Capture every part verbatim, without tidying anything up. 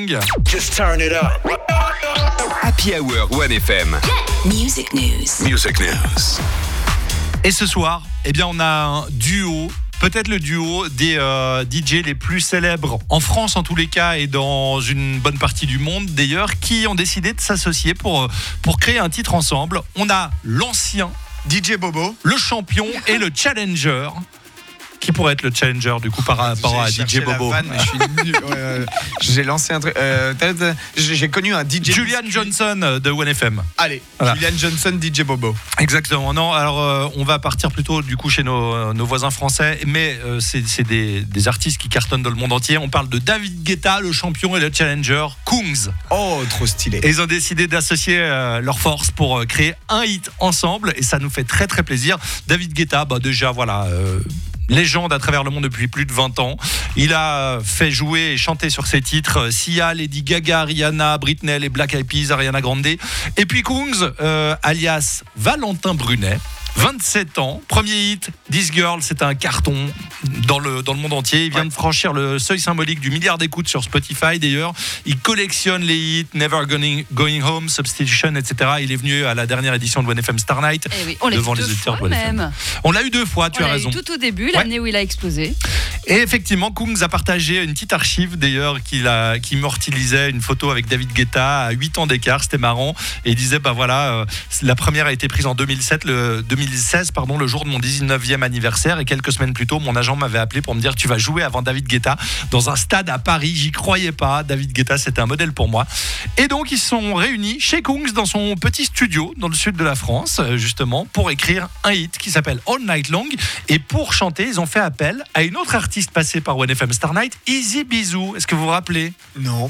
Long. Just turn it up. Happy Hour One F M. Music News. Music News. Et ce soir, eh bien, on a un duo. Peut-être le duo des euh, D J les plus célèbres en France en tous les cas et dans une bonne partie du monde d'ailleurs, qui ont décidé de s'associer pour, pour créer un titre ensemble. On a l'ancien D J Bobo, le champion et le challenger. Qui pourrait être le challenger du coup par rapport à D J Bobo? Vanne, mais je suis nul. Ouais, ouais. J'ai lancé un truc. Euh, j'ai connu un D J. Julian Johnson de One F M. Allez, voilà. Julian Johnson, D J Bobo. Exactement. Non, alors euh, on va partir plutôt du coup chez nos, nos voisins français, mais euh, c'est, c'est des, des artistes qui cartonnent dans le monde entier. On parle de David Guetta, le champion et le challenger, Kungs. Oh, trop stylé. Et ils ont décidé d'associer euh, leurs forces pour euh, créer un hit ensemble, et ça nous fait très très plaisir. David Guetta, bah déjà voilà. Euh, légende à travers le monde depuis plus de vingt ans. Il a fait jouer et chanter sur ses titres Sia, Lady Gaga, Rihanna, Britney, les Black Eyed Peas, Ariana Grande. Et puis Kungs, euh, alias Valentin Brunet, vingt-sept ans, premier hit, This Girl, c'est un carton dans le, dans le monde entier. Il vient ouais. de franchir le seuil symbolique du milliard d'écoutes sur Spotify d'ailleurs. Il collectionne les hits, Never Going, Going Home, Substitution, et cetera. Il est venu à la dernière édition de One F M Star Night. Eh oui, on l'a devant eu les deux auditeurs fois de One F M. même. On l'a eu deux fois, tu on as l'a raison. Eu tout au début, l'année ouais. où il a explosé. Et effectivement, Kungs a partagé une petite archive d'ailleurs qu'il a, qui immortalisait une photo avec David Guetta à huit ans d'écart. C'était marrant. Et il disait, bah voilà, euh, la première a été prise en deux mille sept, le, deux mille seize, pardon, le jour de mon dix-neuvième anniversaire, et quelques semaines plus tôt mon agent m'avait appelé pour me dire tu vas jouer avant David Guetta dans un stade à Paris. J'y croyais pas, David Guetta c'était un modèle pour moi, et donc ils se sont réunis chez Kungs dans son petit studio dans le sud de la France justement pour écrire un hit qui s'appelle All Night Long, et pour chanter ils ont fait appel à une autre artiste passée par One F M Star Night, Easy Bizou. Est-ce que vous vous rappelez? Non.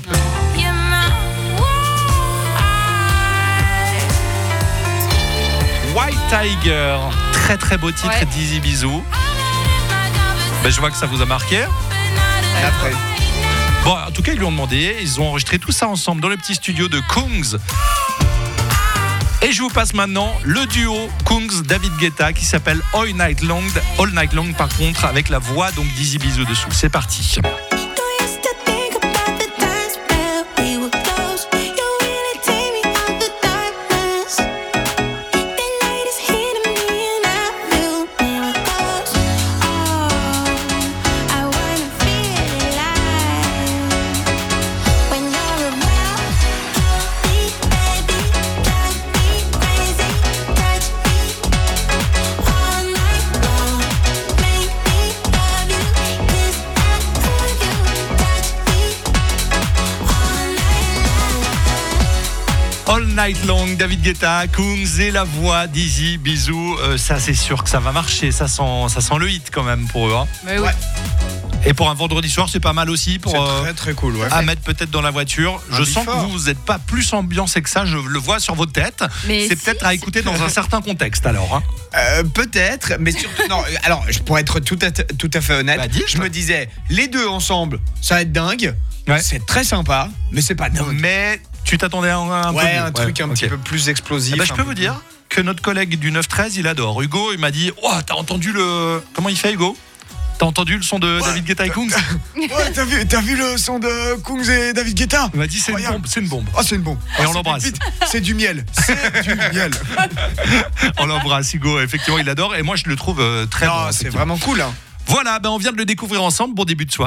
White Tiger, très très beau titre ouais. d'Easy Bizou. Ben, je vois que ça vous a marqué. Après. Bon, en tout cas, ils lui ont demandé, ils ont enregistré tout ça ensemble dans le petit studio de Kungs. Et je vous passe maintenant le duo Kungs-David Guetta qui s'appelle All Night Long. All Night Long, par contre, avec la voix donc d'Easy Bizou dessous. C'est parti. All Night Long, David Guetta, Kungs et la voix d'Easy Bizou. Euh, ça, c'est sûr que ça va marcher. Ça sent, ça sent le hit quand même pour eux. Hein. Mais oui. Ouais. Et pour un vendredi soir, c'est pas mal aussi pour c'est euh, très très cool. Ouais. à mettre peut-être dans la voiture. Un je sens before. que vous n'êtes pas plus ambiancé que ça. Je le vois sur votre tête. Mais c'est si, peut-être à écouter dans un certain contexte alors. Hein. Euh, peut-être, mais surtout non. Alors, pour être tout à, tout à fait honnête, bah, dis, je me disais les deux ensemble, ça va être dingue. Ouais. C'est très sympa, mais c'est pas dingue. Mais tu t'attendais à un, un ouais, peu mieux. un truc ouais, un okay. petit peu plus explosif. Eh ben, je peux vous dire que notre collègue du neuf treize, il adore. Hugo, il m'a dit oh, t'as entendu le. Comment il fait, Hugo? T'as entendu le son de ouais. David Guetta et Kungs? Ouais, t'as vu, t'as vu le son de Kungs et David Guetta? Il m'a dit c'est une bombe, c'est une bombe. Ah, oh, c'est une bombe. Et oh, on l'embrasse. Vite, c'est du miel. C'est du miel. On l'embrasse, Hugo. Effectivement, il adore. Et moi, je le trouve euh, très non, bon. c'est vraiment cool. Hein. Voilà, ben on vient de le découvrir ensemble. Bon début de soirée.